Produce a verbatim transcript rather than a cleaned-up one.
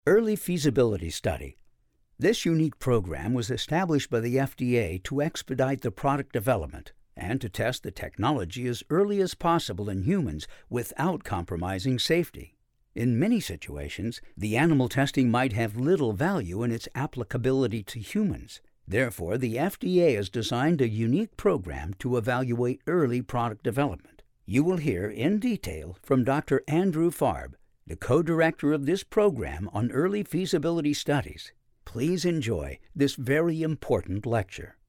Early Feasibility Study. This unique program was established by the F D A to expedite the product development and to test the technology as early as possible in humans without compromising safety. In many situations, the animal testing might have little value in its applicability to humans. Therefore, the F D A has designed a unique program to evaluate early product development. You will hear in detail from Doctor Andrew Farb, the co-director of this program on early feasibility studies. Please enjoy this very important lecture.